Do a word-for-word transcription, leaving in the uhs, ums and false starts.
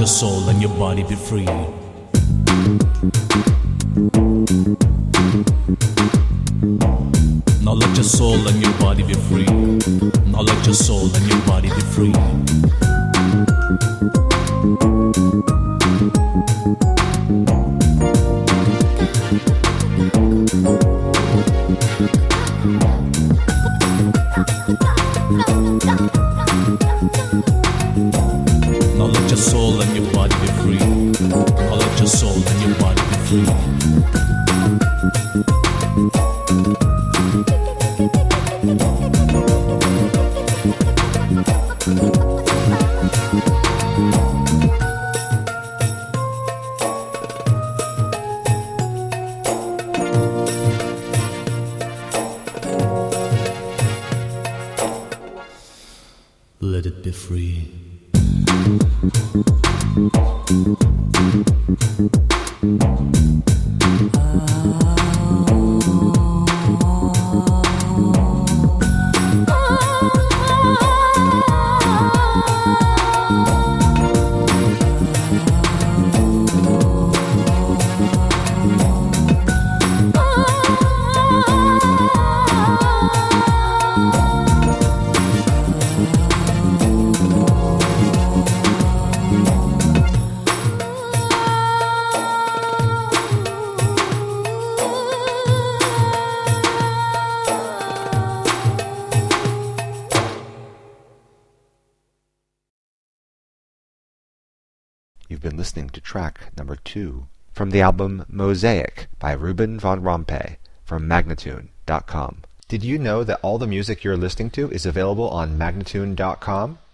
your soul and your body be free. Now let your soul and your body be free. Now let your soul and your body be free. Now let your soul and your body be free. Now let your soul and your body be free. Let it be free. You've been listening to track number two from the album Mosaic by Ruben von Rompuy from Magnatune dot com. Did you know that all the music you're listening to is available on Magnatune dot com?